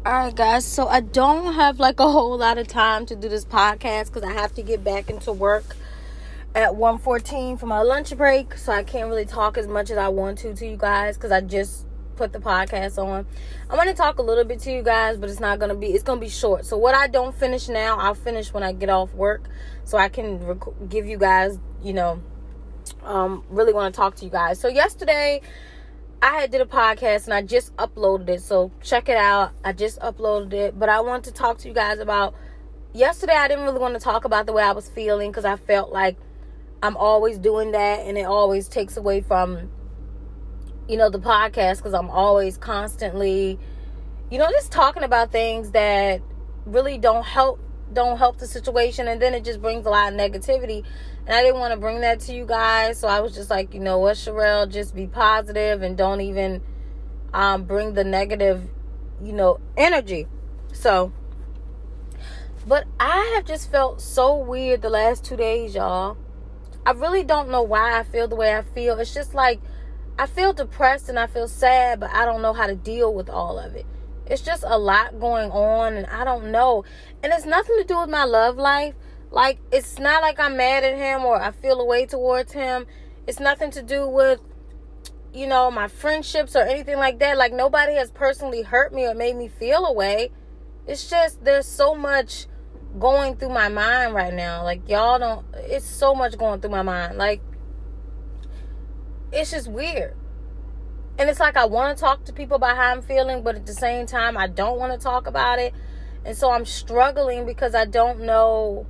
Alright guys, so I don't have like a whole lot of time to do this podcast because I have to get back into work at 1:14 for my lunch break, so I can't really talk as much as I want to you guys because I just put the podcast on. I want to talk a little bit to you guys, but it's going to be short. So what I don't finish now, I'll finish when I get off work so I can give you guys, really want to talk to you guys. So yesterday I did a podcast and I just uploaded it, so check it out. I just uploaded it, but I want to talk to you guys about yesterday. I didn't really want to talk about the way I was feeling because I felt like I'm always doing that and it always takes away from, the podcast, because I'm always constantly, just talking about things that really don't help the situation, and then it just brings a lot of negativity. And I didn't want to bring that to you guys, so I was just like, you know what, Sherelle, just be positive and don't even bring the negative, energy. So, but I have just felt so weird the last 2 days, y'all. I really don't know why I feel the way I feel. It's just like I feel depressed and I feel sad, but I don't know how to deal with all of it. It's just a lot going on, and I don't know. And it's nothing to do with my love life. Like, it's not like I'm mad at him or I feel a way towards him. It's nothing to do with, my friendships or anything like that. Like, nobody has personally hurt me or made me feel a way. It's just there's so much going through my mind right now. Like, it's so much going through my mind. Like, it's just weird. And it's like I want to talk to people about how I'm feeling, but at the same time, I don't want to talk about it. And so I'm struggling because I don't know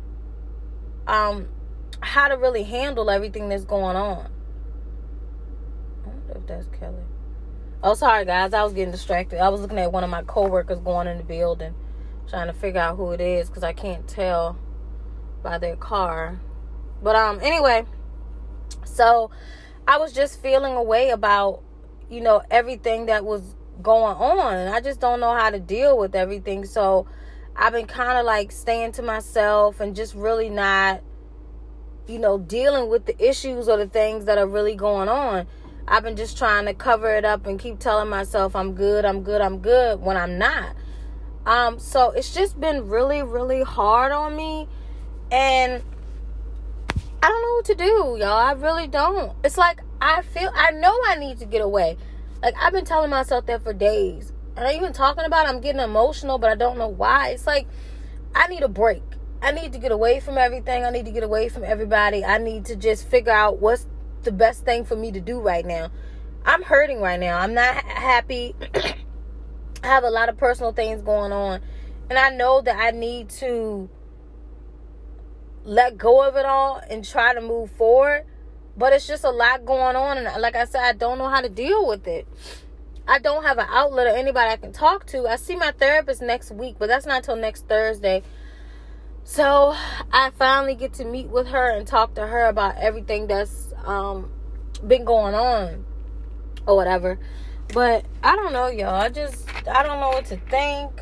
how to really handle everything that's going on. I wonder if that's Kelly. Oh, sorry, guys. I was getting distracted. I was looking at one of my coworkers going in the building, trying to figure out who it is because I can't tell by their car. But anyway, so I was just feeling a way about, everything that was going on. And I just don't know how to deal with everything. So I've been kind of like staying to myself and just really not, dealing with the issues or the things that are really going on. I've been just trying to cover it up and keep telling myself I'm good when I'm not. So it's just been really, really hard on me. And I don't know what to do, y'all. I really don't. It's like I know I need to get away. Like, I've been telling myself that for days. And I even talking about it, I'm getting emotional, but I don't know why. It's like, I need a break. I need to get away from everything. I need to get away from everybody. I need to just figure out what's the best thing for me to do right now. I'm hurting right now. I'm not happy. I have a lot of personal things going on. And I know that I need to let go of it all and try to move forward. But it's just a lot going on. And like I said, I don't know how to deal with it. I don't have an outlet or anybody I can talk to. I see my therapist next week, but that's not until next Thursday. So I finally get to meet with her and talk to her about everything that's been going on or whatever. But I don't know, y'all. I don't know what to think.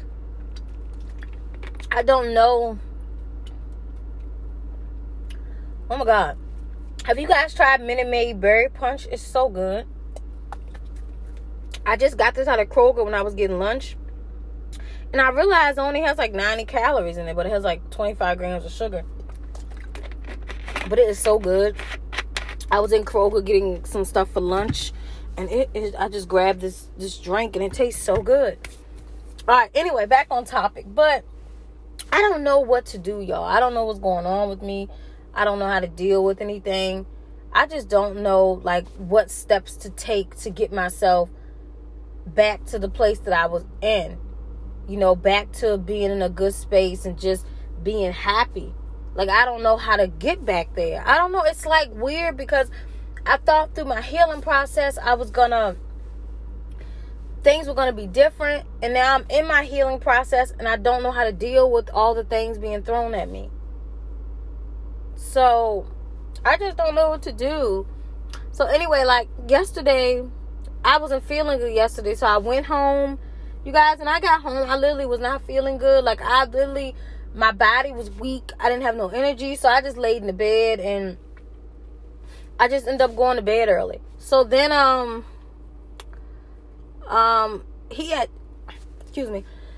I don't know. Oh my God. Have you guys tried Minute Maid Berry Punch? It's so good. I just got this out of Kroger when I was getting lunch. And I realized it only has like 90 calories in it, but it has like 25 grams of sugar. But it is so good. I was in Kroger getting some stuff for lunch. And I just grabbed this drink and it tastes so good. Alright, anyway, back on topic. But I don't know what to do, y'all. I don't know what's going on with me. I don't know how to deal with anything. I just don't know, like, what steps to take to get myself back to the place that I was in. Back to being in a good space and just being happy. Like, I don't know how to get back there. I don't know. It's, like, weird because I thought through my healing process things were going to be different. And now I'm in my healing process and I don't know how to deal with all the things being thrown at me. So, I just don't know what to do. So, anyway, like, yesterday, I wasn't feeling good yesterday. So, I went home, you guys, and I got home. I literally was not feeling good. Like, my body was weak. I didn't have no energy. So, I just laid in the bed, and I just ended up going to bed early. So, then, he had, excuse me,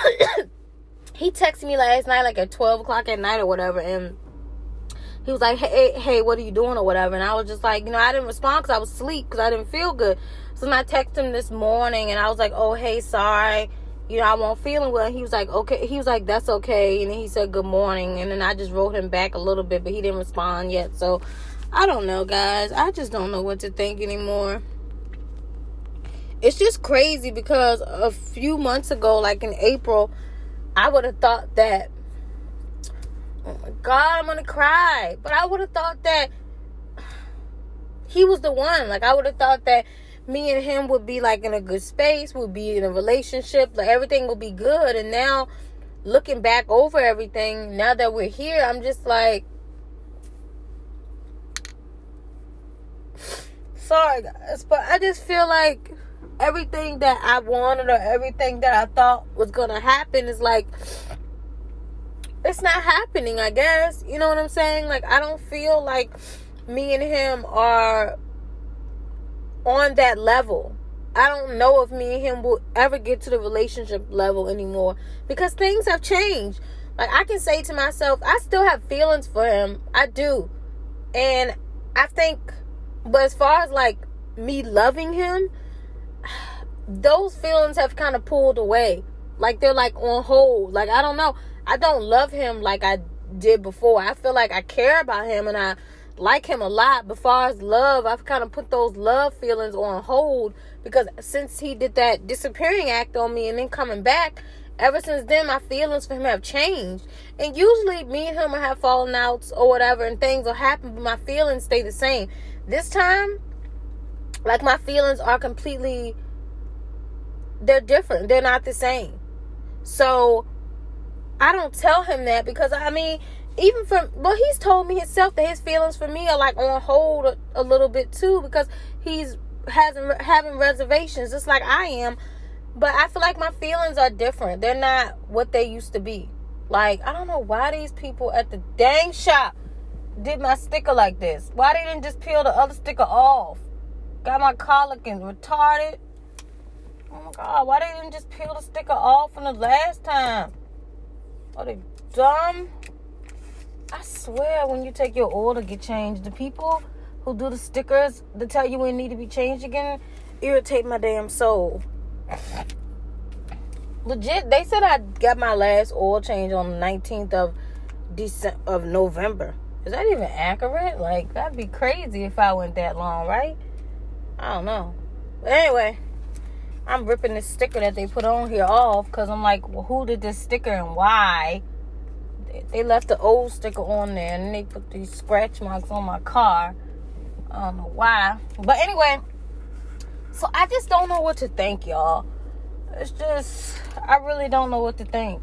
he texted me last night, like at 12 o'clock at night or whatever, and he was like, hey, what are you doing or whatever? And I was just like, I didn't respond because I was asleep because I didn't feel good. So then I texted him this morning, and I was like, oh, hey, sorry, I wasn't feeling well. And he was like, okay. He was like, that's okay. And then he said, good morning. And then I just wrote him back a little bit, but he didn't respond yet. So I don't know, guys. I just don't know what to think anymore. It's just crazy because a few months ago, like in April, I would have thought that, oh my God, I'm going to cry. But I would have thought that he was the one. Like, I would have thought that me and him would be like in a good space, would be in a relationship, like everything would be good. And now, looking back over everything, now that we're here, I'm just like, sorry guys, but I just feel like everything that I wanted or everything that I thought was gonna happen is like, it's not happening, I guess. You know what I'm saying? Like, I don't feel like me and him are on that level. I don't know if me and him will ever get to the relationship level anymore because things have changed. Like, I can say to myself, I still have feelings for him. I do. And I think, but as far as like me loving him, those feelings have kind of pulled away. Like, they're like on hold. Like, I don't know. I don't love him like I did before. I feel like I care about him and I like him a lot. But as far as love, I've kind of put those love feelings on hold because since he did that disappearing act on me and then coming back, ever since then, my feelings for him have changed. And usually me and him will have falling outs or whatever and things will happen, but my feelings stay the same. This time, like, my feelings are completely, they're different. They're not the same. So I don't tell him that because, I mean, even from, well, he's told me himself that his feelings for me are like on hold a little bit too because he's having reservations just like I am. But I feel like my feelings are different. They're not what they used to be. Like, I don't know why these people at the dang shop did my sticker like this. Why they didn't just peel the other sticker off? Got my car looking retarded. Oh my God, why they didn't just peel the sticker off from the last time? Are they dumb? I swear, when you take your oil to get changed, the people who do the stickers to tell you when it need to be changed again irritate my damn soul. Legit, they said I got my last oil change on the 19th of November. Is that even accurate? Like, that'd be crazy if I went that long, right? I don't know. But anyway, I'm ripping this sticker that they put on here off because I'm like, well, who did this sticker and why? They left the old sticker on there and they put these scratch marks on my car. I don't know why. But anyway, so I just don't know what to think, y'all. It's just, I really don't know what to think.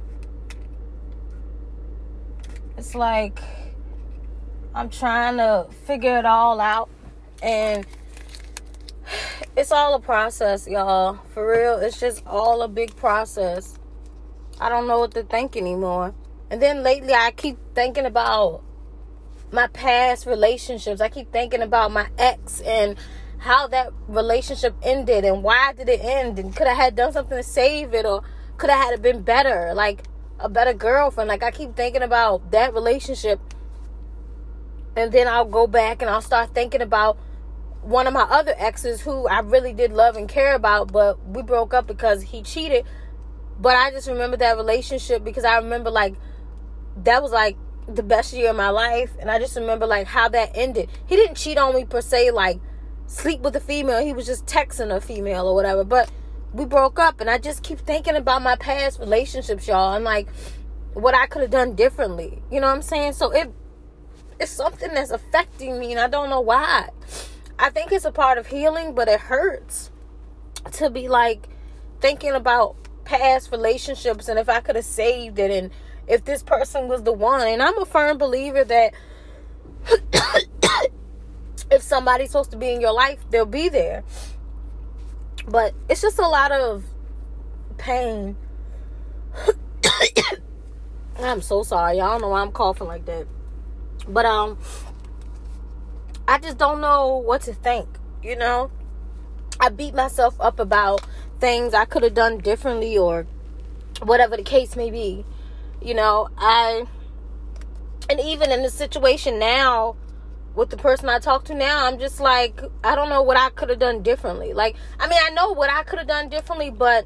It's like, I'm trying to figure it all out. And it's all a process, y'all. For real, it's just all a big process. I don't know what to think anymore. And then lately, I keep thinking about my past relationships. I keep thinking about my ex and how that relationship ended and why did it end, and could I have done something to save it, or could I have been better, like a better girlfriend. Like, I keep thinking about that relationship, and then I'll go back and I'll start thinking about one of my other exes who I really did love and care about, but we broke up because he cheated. But I just remember that relationship because I remember, like, that was like the best year of my life, and I just remember like how that ended. He didn't cheat on me per se, like sleep with a female. He was just texting a female or whatever, but we broke up. And I just keep thinking about my past relationships, y'all, and like what I could have done differently. You know what I'm saying? So it's something that's affecting me, and I don't know why. I think it's a part of healing, but it hurts to be like thinking about past relationships and if I could have saved it and if this person was the one. And I'm a firm believer that if somebody's supposed to be in your life, they'll be there. But it's just a lot of pain. I'm so sorry. I don't know why I'm coughing like that. But I just don't know what to think, you know? I beat myself up about things I could have done differently or whatever the case may be. You know, and even in the situation now with the person I talk to now, I'm just like, I don't know what I could have done differently. Like, I mean, I know what I could have done differently, but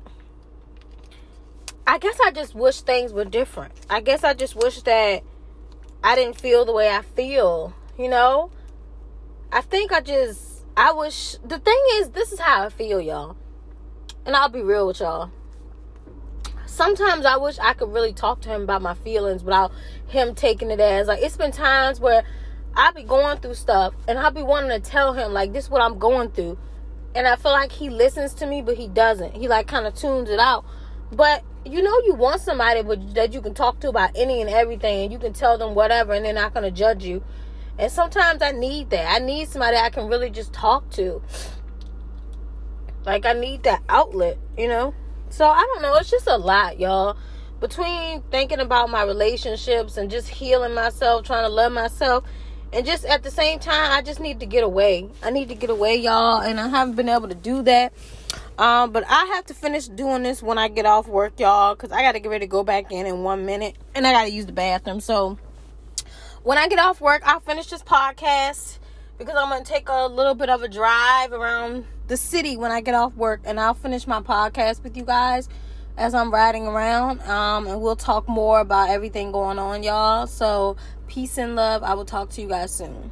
I guess I just wish things were different. I guess I just wish that I didn't feel the way I feel, you know? I wish, the thing is, this is how I feel, y'all. And I'll be real with y'all. Sometimes I wish I could really talk to him about my feelings without him taking it as, like, it's been times where I be going through stuff and I be wanting to tell him, like, this is what I'm going through. And I feel like he listens to me, but he doesn't. He, like, kind of tunes it out. But, you know, you want somebody that you can talk to about any and everything, and you can tell them whatever, and they're not going to judge you. And sometimes I need that. I need somebody I can really just talk to. Like, I need that outlet, you know? So, I don't know. It's just a lot, y'all. Between thinking about my relationships and just healing myself, trying to love myself, and just at the same time, I just need to get away. I need to get away, y'all, and I haven't been able to do that. But I have to finish doing this when I get off work, y'all, because I got to get ready to go back in 1 minute, and I got to use the bathroom. So, when I get off work, I'll finish this podcast, because I'm going to take a little bit of a drive around the city when I get off work, and I'll finish my podcast with you guys as I'm riding around, and we'll talk more about everything going on, y'all. So, peace and love. I will talk to you guys soon.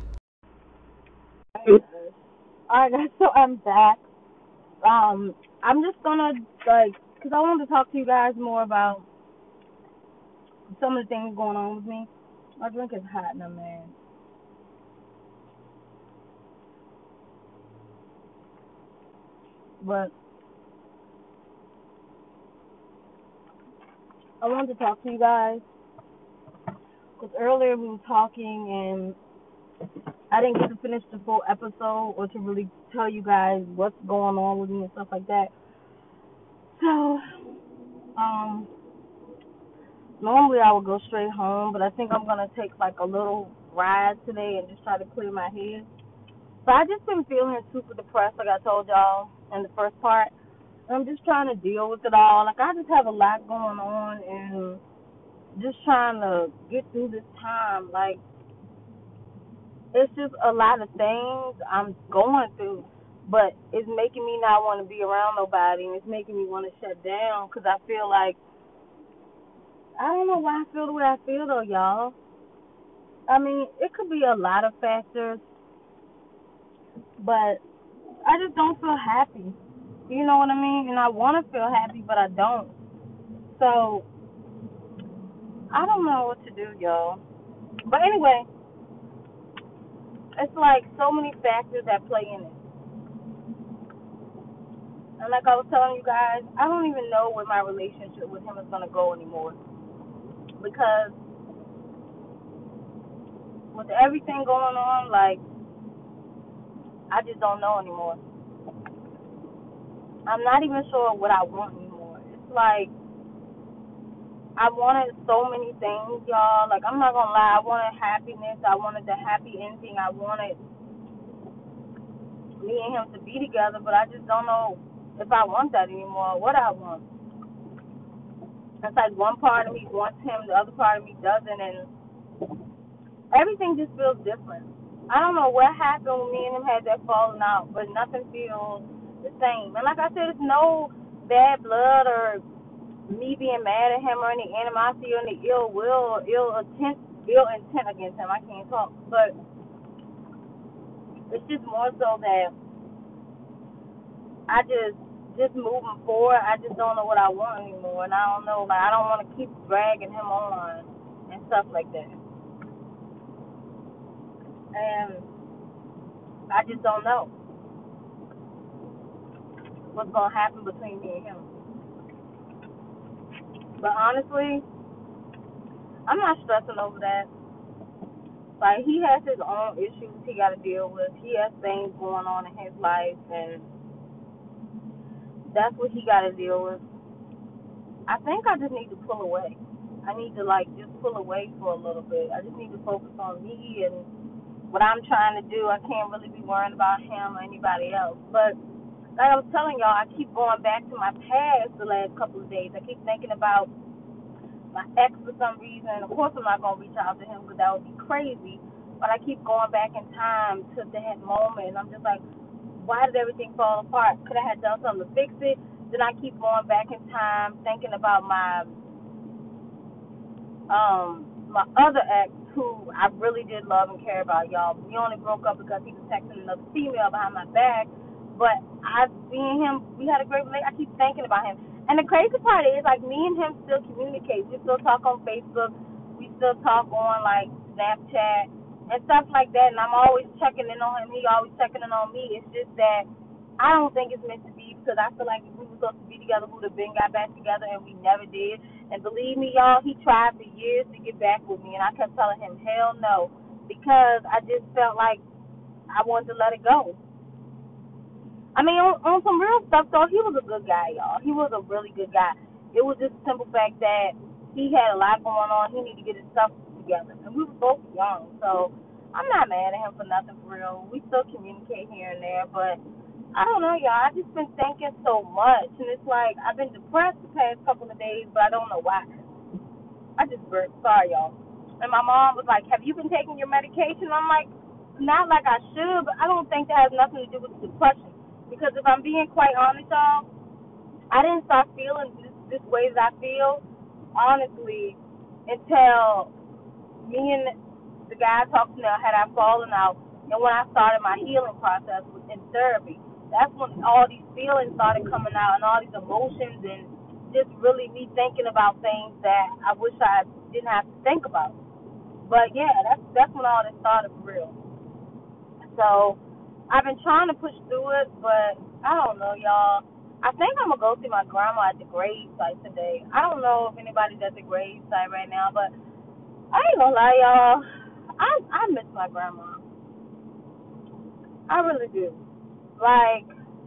Alright, guys, so I'm back. I'm just gonna, because I wanted to talk to you guys more about some of the things going on with me. My drink is hot now, man. But I wanted to talk to you guys, because earlier we were talking, and I didn't get to finish the full episode or to really tell you guys what's going on with me and stuff like that. So, normally I would go straight home, but I think I'm going to take like a little ride today and just try to clear my head. But I just been feeling super depressed, like I told y'all in the first part. And I'm just trying to deal with it all. Like, I just have a lot going on and just trying to get through this time. Like, it's just a lot of things I'm going through, but it's making me not want to be around nobody, and it's making me want to shut down, because I feel like, I don't know why I feel the way I feel, though, y'all. I mean, it could be a lot of factors, but I just don't feel happy. You know what I mean? And I want to feel happy, but I don't. So, I don't know what to do, y'all. But anyway, it's like so many factors that play in it. And like I was telling you guys, I don't even know where my relationship with him is going to go anymore. Because with everything going on, like, I just don't know anymore. I'm not even sure what I want anymore. It's like, I wanted so many things, y'all. Like, I'm not going to lie. I wanted happiness. I wanted the happy ending. I wanted me and him to be together, but I just don't know if I want that anymore or what I want. It's like one part of me wants him, the other part of me doesn't, and everything just feels different. I don't know what happened when me and him had that falling out, but nothing feels the same. And like I said, it's no bad blood or me being mad at him or any animosity or any ill will or ill intent against him. I can't talk, but it's just more so that I just moving forward, I just don't know what I want anymore, and I don't know, like, I don't want to keep dragging him on and stuff like that. And I just don't know what's going to happen between me and him. But honestly, I'm not stressing over that. Like, he has his own issues he got to deal with. He has things going on in his life, and that's what he got to deal with. I think I just need to pull away. I need to, like, just pull away for a little bit. I just need to focus on me and what I'm trying to do. I can't really be worrying about him or anybody else. But like I was telling y'all, I keep going back to my past the last couple of days. I keep thinking about my ex for some reason. Of course, I'm not gonna reach out to him because that would be crazy. But I keep going back in time to that moment, and I'm just like, why did everything fall apart? Could I have done something to fix it? Then I keep going back in time, thinking about my other ex, who I really did love and care about, y'all. We only broke up because he was texting another female behind my back. But me and him, we had a great relationship. I keep thinking about him. And the crazy part is, like, me and him still communicate. We still talk on Facebook. We still talk on, like, Snapchat and stuff like that. And I'm always checking in on him. He always checking in on me. It's just that I don't think it's meant to be, because I feel like if we were supposed to be together, we would have been got back together, and we never did. And believe me, y'all, he tried for years to get back with me, and I kept telling him, hell no, because I just felt like I wanted to let it go. I mean, on some real stuff, though, he was a good guy, y'all. He was a really good guy. It was just the simple fact that he had a lot going on. He needed to get his stuff together. And we were both young, so I'm not mad at him for nothing, for real. We still communicate here and there, but I don't know, y'all. I just been thinking so much, and it's like I've been depressed the past couple of days, but I don't know why. I just burped. Sorry, y'all. And my mom was like, have you been taking your medication? I'm like, not like I should, but I don't think that has nothing to do with depression. Because if I'm being quite honest, y'all, I didn't start feeling this way that I feel, honestly, until me and the guy I talked to now had our falling out, and when I started my healing process in therapy. That's when all these feelings started coming out, and all these emotions, and just really me thinking about things that I wish I didn't have to think about. But yeah, that's when all this started for real. So I've been trying to push through it, but I don't know, y'all. I think I'm gonna go see my grandma at the grave site today. I don't know if anybody's at the grave site right now, but I ain't gonna lie, y'all. I miss my grandma. I really do. Like,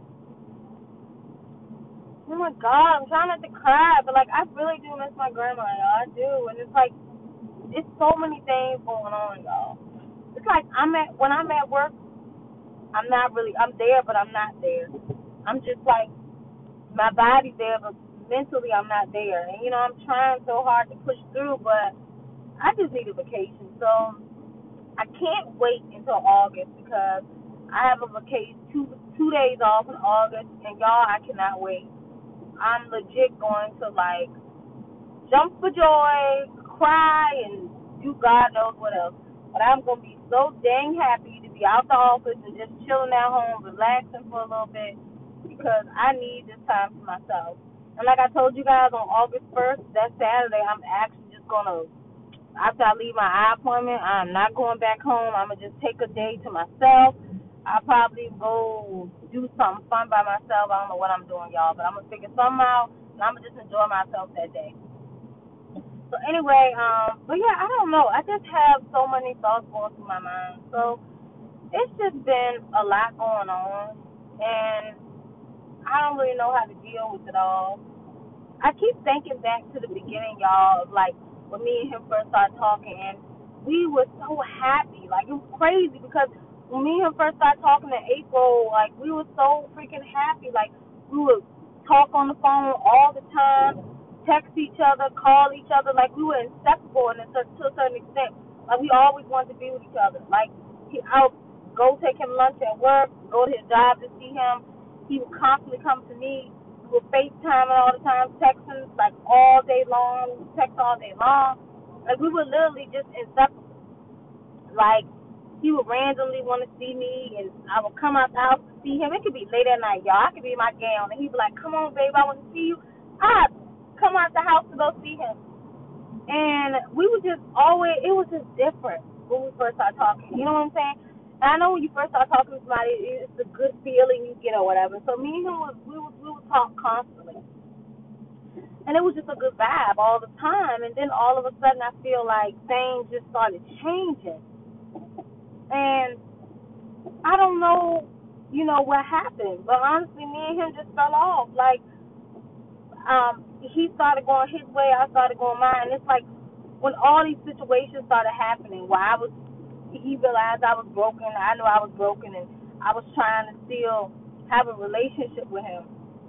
oh my God, I'm trying not to cry, but like I really do miss my grandma, y'all. I do, and it's like it's so many things going on, y'all. It's like when I'm at work, I'm there, but I'm not there. I'm just like, my body's there, but mentally I'm not there. And I'm trying so hard to push through, but I just need a vacation. So I can't wait until August, because I have a vacation, two days off in August, and y'all, I cannot wait. I'm legit going to like jump for joy, cry, and do God knows what else. But I'm gonna be so dang happy to be out the office and just chilling at home, relaxing for a little bit, because I need this time for myself. And like I told you guys, on August 1st, that Saturday, I'm actually just gonna, after I leave my eye appointment, I'm not going back home. I'm gonna just take a day to myself. I'll probably go do something fun by myself. I don't know what I'm doing, y'all, but I'm gonna figure something out, and I'm gonna just enjoy myself that day. So anyway, but yeah, I don't know. I just have so many thoughts going through my mind. So it's just been a lot going on, and I don't really know how to deal with it all. I keep thinking back to the beginning, y'all, of like when me and him first started talking, and we were so happy. Like, it was crazy, because when me and him first started talking in April, like, we were so freaking happy. Like, we would talk on the phone all the time, text each other, call each other. Like, we were inseparable to a certain extent. Like, we always wanted to be with each other. Like, I would go take him lunch at work, go to his job to see him. He would constantly come to me. We were FaceTiming all the time, texting like all day long, text all day long. Like, we were literally just inseparable. Like, he would randomly want to see me, and I would come out the house to see him. It could be late at night, y'all. I could be in my gown, and he'd be like, come on, babe, I want to see you. I'd come out the house to go see him. And we would just always, it was just different when we first started talking. You know what I'm saying? And I know when you first start talking to somebody, it's a good feeling you get or whatever. So me and him, we would talk constantly. And it was just a good vibe all the time. And then all of a sudden, I feel like things just started changing. And I don't know, what happened. But honestly, me and him just fell off. Like, he started going his way, I started going mine. And it's like when all these situations started happening, he realized I was broken, I knew I was broken, and I was trying to still have a relationship with him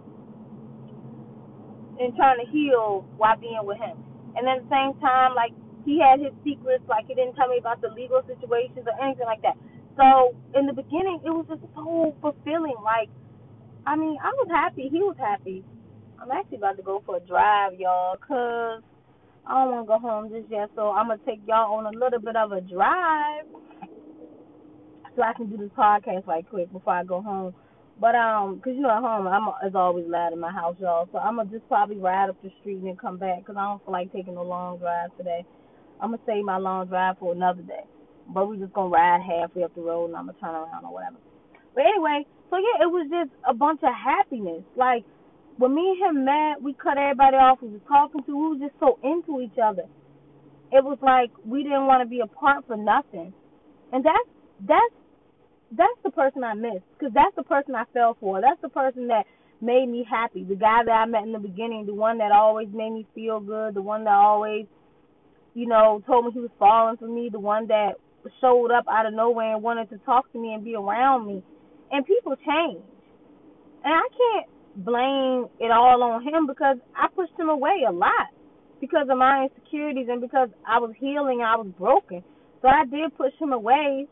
and trying to heal while being with him. And at the same time, like, he had his secrets, like, he didn't tell me about the legal situations or anything like that. So in the beginning, it was just so fulfilling. Like, I mean, I was happy. He was happy. I'm actually about to go for a drive, y'all, because I don't want to go home just yet. So I'm going to take y'all on a little bit of a drive so I can do this podcast right quick before I go home. But, because, you know, at home, it's always loud in my house, y'all. So I'm going to just probably ride up the street and then come back because I don't feel like taking a long drive today. I'm going to save my long drive for another day. But we're just going to ride halfway up the road and I'm going to turn around or whatever. But anyway, so yeah, it was just a bunch of happiness. Like, when me and him met, we cut everybody off we was talking to. We were just so into each other. It was like we didn't want to be apart for nothing. And that's the person I miss, because that's the person I fell for. That's the person that made me happy. The guy that I met in the beginning, the one that always made me feel good, the one that always, you know, told me he was falling for me, the one that showed up out of nowhere and wanted to talk to me and be around me. And people change. And I can't blame it all on him because I pushed him away a lot because of my insecurities and because I was healing, I was broken. So I did push him away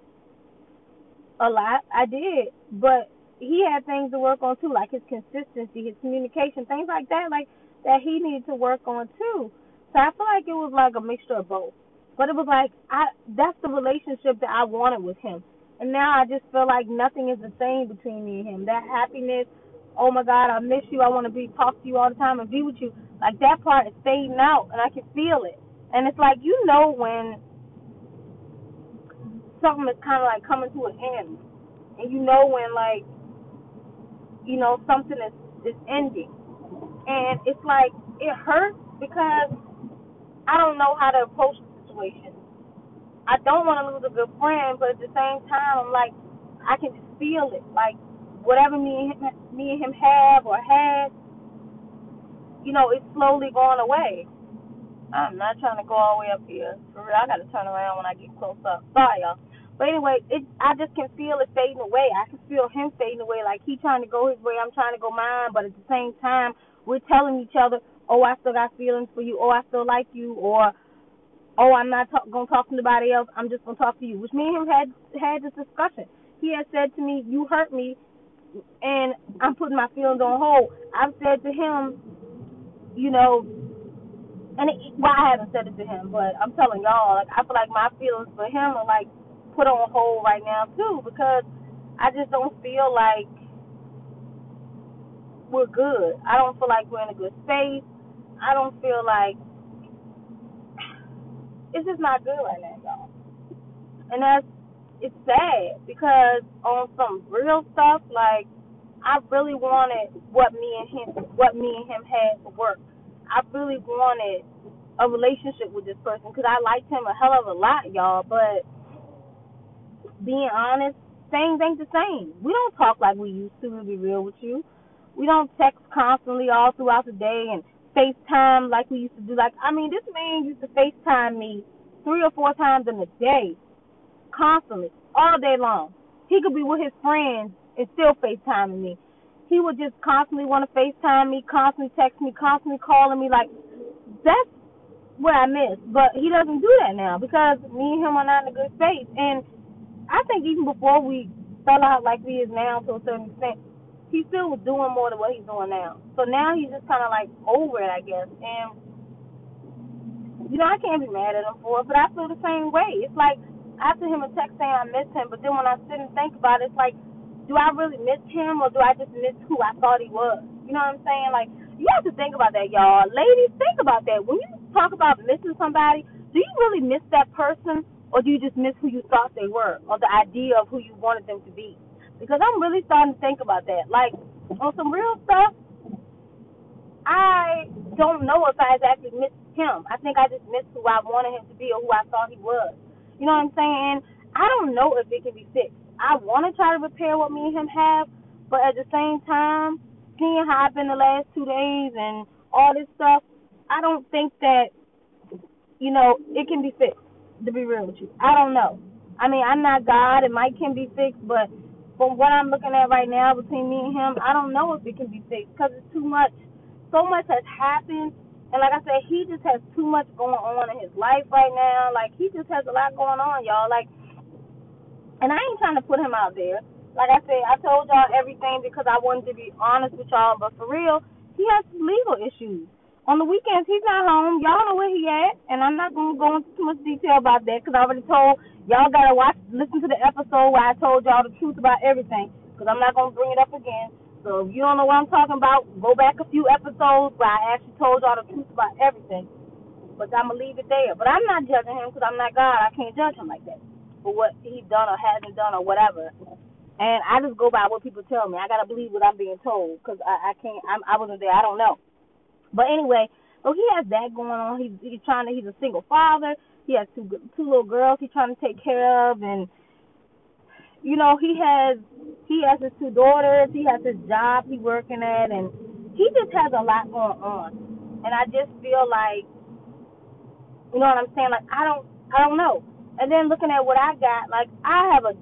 a lot. I did. But he had things to work on too, like his consistency, his communication, things like that, like that he needed to work on too. So I feel like it was like a mixture of both. But it was like that's the relationship that I wanted with him. And now I just feel like nothing is the same between me and him. That happiness, oh my God, I miss you, I want to talk to you all the time and be with you. Like that part is fading out and I can feel it. And it's like, you know, when something is kind of like coming to an end. And you know when, like, you know, something is ending. And it's like, it hurts because I don't know how to approach the situation. I don't want to lose a good friend, but at the same time, I'm like, I can just feel it. Like, whatever me and him have or had, you know, it's slowly going away. I'm not trying to go all the way up here. For real, I got to turn around when I get close up. Sorry, y'all. But anyway, I just can feel it fading away. I can feel him fading away. Like, he trying to go his way, I'm trying to go mine. But at the same time, we're telling each other, oh, I still got feelings for you. Oh, I still like you. Or, oh, I'm not going to talk to nobody else. I'm just going to talk to you. Which me and him had this discussion. He had said to me, you hurt me, and I'm putting my feelings on hold. I've said to him, you know, well, I haven't said it to him, but I'm telling y'all, like, I feel like my feelings for him are, like, put on hold right now, too, because I just don't feel like we're good. I don't feel like we're in a good space. I don't feel like, it's just not good right now, y'all. And it's sad, because on some real stuff, like, I really wanted what me and him had to work. I really wanted a relationship with this person because I liked him a hell of a lot, y'all. But being honest, things ain't the same. We don't talk like we used to be real with you. We don't text constantly all throughout the day and FaceTime like we used to do. Like, I mean, this man used to FaceTime me 3 or 4 times in a day, constantly, all day long. He could be with his friends and still FaceTiming me. He would just constantly want to FaceTime me, constantly text me, constantly calling me. Like, that's what I miss. But he doesn't do that now because me and him are not in a good space. And I think even before we fell out like we is now to a certain extent, he still was doing more than what he's doing now. So now he's just kind of like over it, I guess. And, you know, I can't be mad at him for it, but I feel the same way. It's like, I sent him a text saying I miss him, but then when I sit and think about it, it's like, do I really miss him or do I just miss who I thought he was? You know what I'm saying? Like, you have to think about that, y'all. Ladies, think about that. When you talk about missing somebody, do you really miss that person or do you just miss who you thought they were or the idea of who you wanted them to be? Because I'm really starting to think about that. Like, on some real stuff, I don't know if I exactly miss him. I think I just miss who I wanted him to be or who I thought he was. You know what I'm saying? I don't know if it can be fixed. I want to try to repair what me and him have, but at the same time, seeing how I've been the last 2 days and all this stuff, I don't think that, you know, it can be fixed, to be real with you. I don't know. I mean, I'm not God. It might can be fixed, but from what I'm looking at right now between me and him, I don't know if it can be fixed because it's too much. So much has happened. And like I said, he just has too much going on in his life right now. Like, he just has a lot going on, y'all. Like, and I ain't trying to put him out there. Like I said, I told y'all everything because I wanted to be honest with y'all. But for real, he has legal issues. On the weekends, he's not home. Y'all know where he at. And I'm not going to go into too much detail about that because I already told y'all got to listen to the episode where I told y'all the truth about everything because I'm not going to bring it up again. So if you don't know what I'm talking about, go back a few episodes where I actually told y'all the truth about everything. But I'm going to leave it there. But I'm not judging him because I'm not God. I can't judge him like that for what he's done or hasn't done or whatever. And I just go by what people tell me. I got to believe what I'm being told because I can't, I wasn't there. I don't know. But anyway, so he has that going on. He's a single father. He has two little girls he's trying to take care of. And, you know, he has his two daughters. He has his job he's working at. And he just has a lot going on. And I just feel like, you know what I'm saying? Like, I don't know. And then looking at what I got, like, I have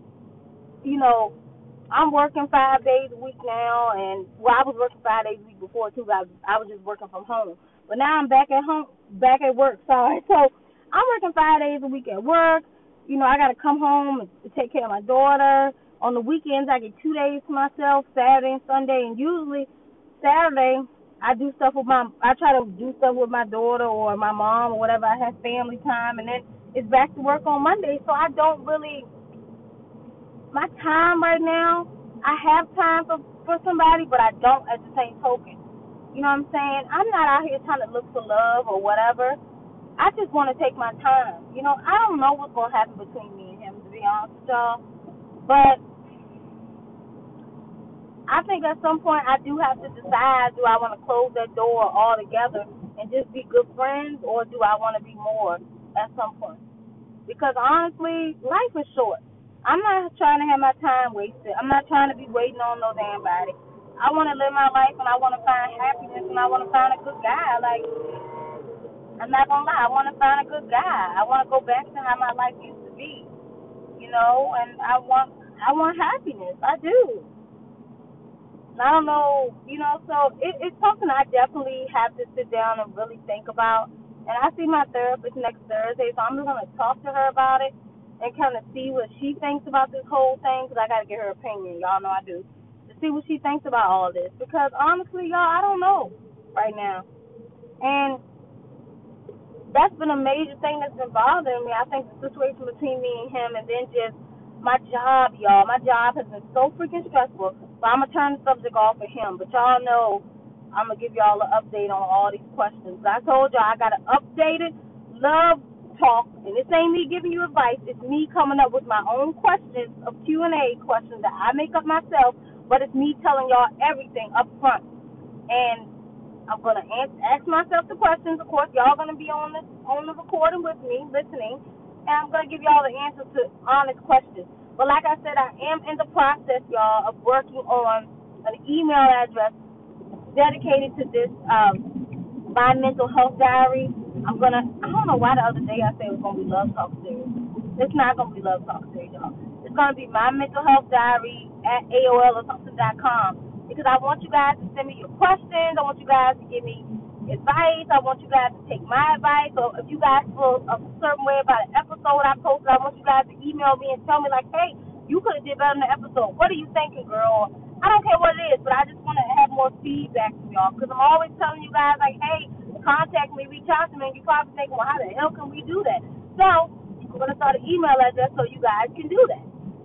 I'm working 5 days a week now, and I was working 5 days a week before too. I was just working from home, but now I'm back at work. Sorry, so I'm working 5 days a week at work. You know, I got to come home and take care of my daughter. On the weekends, I get 2 days to myself, Saturday and Sunday, and usually Saturday I try to do stuff with my daughter or my mom or whatever. I have family time, and then it's back to work on Monday. So I don't really. My time right now, I have time for somebody, but I don't at the same token. You know what I'm saying? I'm not out here trying to look for love or whatever. I just want to take my time. You know, I don't know what's going to happen between me and him, to be honest with y'all. But I think at some point I do have to decide, do I want to close that door altogether and just be good friends, or do I want to be more at some point? Because honestly, life is short. I'm not trying to have my time wasted. I'm not trying to be waiting on no damn body. I want to live my life, and I want to find happiness, and I want to find a good guy. Like, I'm not going to lie. I want to find a good guy. I want to go back to how my life used to be, you know, and I want happiness. I do. I don't know, you know, so it's something I definitely have to sit down and really think about. And I see my therapist next Thursday, so I'm just going to talk to her about it and kind of see what she thinks about this whole thing, because I got to get her opinion. Y'all know I do. To see what she thinks about all of this. Because honestly, y'all, I don't know right now. And that's been a major thing that's been bothering me. I think the situation between me and him, and then just my job, y'all. My job has been so freaking stressful. So I'm going to turn the subject off of him. But y'all know I'm going to give y'all an update on all these questions. I told y'all I got an updated love talk, and this ain't me giving you advice. It's me coming up with my own questions of Q&A questions that I make up myself, but it's me telling y'all everything up front. And I'm going to ask myself the questions. Of course, y'all going to be on the recording with me, listening, and I'm going to give y'all the answers to honest questions. But like I said, I am in the process, y'all, of working on an email address dedicated to this my mental health diary. I don't know why the other day I said it was going to be Love Talk Series. It's not going to be Love Talk Series, y'all. It's going to be my mental health diary at AOL or something.com, because I want you guys to send me your questions. I want you guys to give me advice. I want you guys to take my advice. So if you guys feel a certain way about an episode I posted, I want you guys to email me and tell me, like, hey, you could have did better in the episode. What are you thinking, girl? I don't care what it is, but I just want to have more feedback from y'all, because I'm always telling you guys, like, hey, contact me, reach out to me, and you probably thinking, well, how the hell can we do that? So I'm going to start an email address so you guys can do that.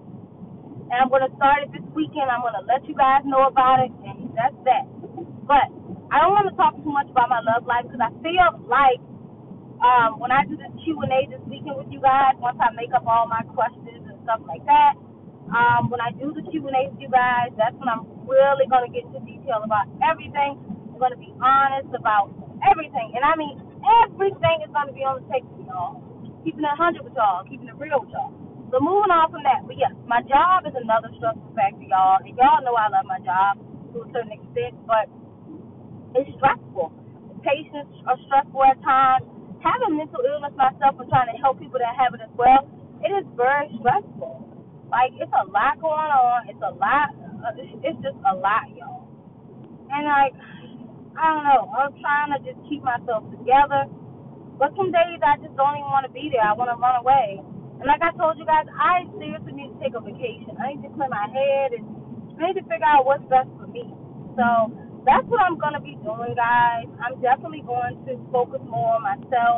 And I'm going to start it this weekend. I'm going to let you guys know about it, and that's that. But I don't want to talk too much about my love life, because I feel like when I do this Q&A this weekend with you guys, once I make up all my questions and stuff like that, when I do the Q&A with you guys, that's when I'm really going to get into detail about everything. I'm going to be honest about everything. And I mean, everything is going to be on the table, y'all. Keeping it 100 with y'all, keeping it real with y'all. So moving on from that, but yes, my job is another stressful factor, y'all. And y'all know I love my job to a certain extent, but it's stressful. The patients are stressful at times. Having mental illness myself and trying to help people that have it as well, it is very stressful. Like, it's a lot going on. It's a lot. It's just a lot, y'all. And, like, I don't know. I'm trying to just keep myself together. But some days I just don't even want to be there. I want to run away. And like I told you guys, I seriously need to take a vacation. I need to clear my head and I need to figure out what's best for me. So that's what I'm going to be doing, guys. I'm definitely going to focus more on myself,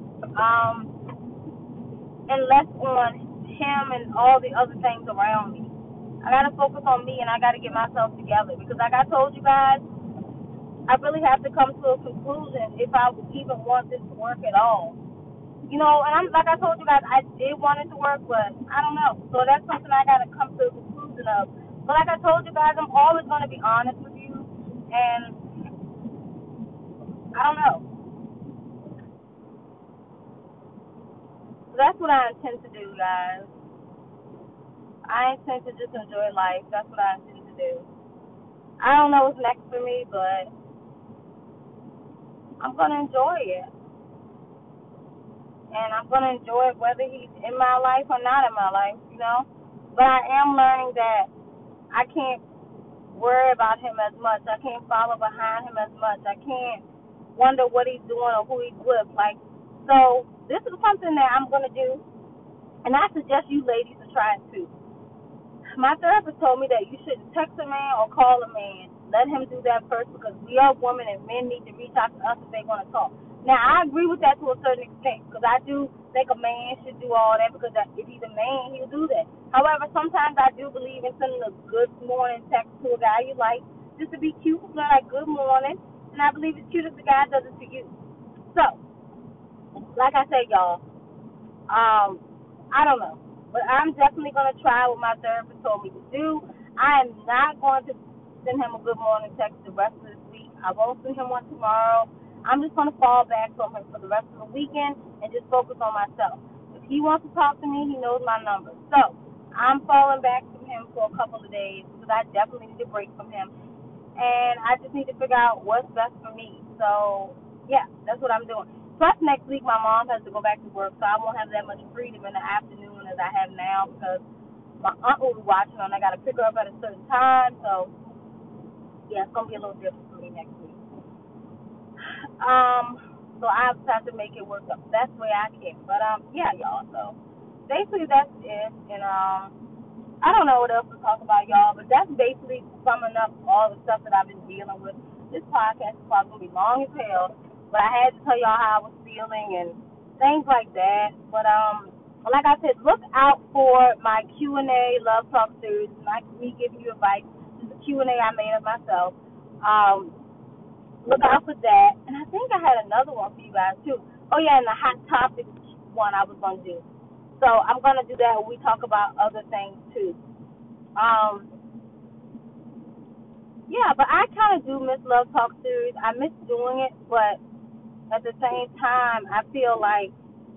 and less on him and all the other things around me. I got to focus on me and I got to get myself together. Because like I told you guys, I really have to come to a conclusion if I even want this to work at all. You know, and I'm like I told you guys, I did want it to work, but I don't know. So that's something I gotta come to a conclusion of. But like I told you guys, I'm always gonna be honest with you, and I don't know. So that's what I intend to do, guys. I intend to just enjoy life. That's what I intend to do. I don't know what's next for me, but I'm gonna enjoy it, and I'm gonna enjoy it whether he's in my life or not in my life. You know, but I am learning that I can't worry about him as much. I can't follow behind him as much. I can't wonder what he's doing or who he's with. Like, so this is something that I'm gonna do, and I suggest you ladies to try it too. My therapist told me that you shouldn't text a man or call a man. Let him do that first because we are women and men need to reach out to us if they want to talk. Now, I agree with that to a certain extent because I do think a man should do all that because if he's a man, he'll do that. However, sometimes I do believe in sending a good morning text to a guy you like just to be cute, like good morning. And I believe it's cute if the guy does it to you. So, like I said, y'all, I don't know. But I'm definitely going to try what my therapist told me to do. I am not going to send him a good morning text the rest of this week. I won't send him one tomorrow. I'm just going to fall back from him for the rest of the weekend and just focus on myself. If he wants to talk to me, he knows my number. So I'm falling back from him for a couple of days because I definitely need a break from him. And I just need to figure out what's best for me. So, yeah, that's what I'm doing. Plus, next week, my mom has to go back to work, so I won't have that much freedom in the afternoon as I have now because my aunt will be watching her, and I got to pick her up at a certain time. So, yeah, it's going to be a little different for me next week. So I have to make it work the best way I can. But, yeah, y'all. So, basically, that's it. And, I don't know what else to talk about, y'all, but that's basically summing up all the stuff that I've been dealing with. This podcast is probably going to be long as hell, but I had to tell y'all how I was feeling and things like that. But, like I said, look out for my Q&A Love Talk series, like me giving you advice. This is a Q&A I made of myself. Look out for that. And I think I had another one for you guys, too. Oh, yeah, and the Hot Topics one I was going to do. So I'm going to do that when we talk about other things, too. Yeah, but I kind of do miss Love Talk series. I miss doing it, but at the same time, I feel like,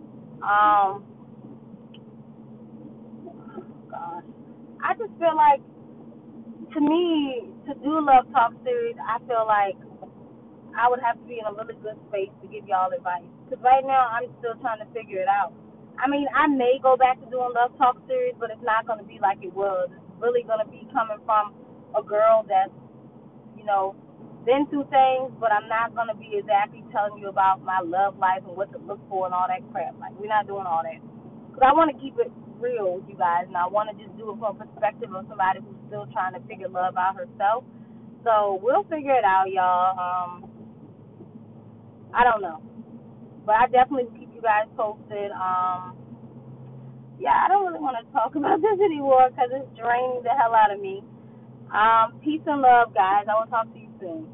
gosh, I just feel like, to me, to do Love Talk series, I feel like I would have to be in a really good space to give y'all advice. Because right now, I'm still trying to figure it out. I mean, I may go back to doing Love Talk series, but it's not going to be like it was. It's really going to be coming from a girl that's, you know, been through things, but I'm not going to be exactly telling you about my love life and what to look for and all that crap. Like, we're not doing all that. Because I want to keep it real with you guys, and I want to just do it from a perspective of somebody who's still trying to figure love out herself. So we'll figure it out, y'all. I don't know. But I definitely will keep you guys posted. Yeah, I don't really want to talk about this anymore because it's draining the hell out of me. Peace and love, guys. I will talk to you soon.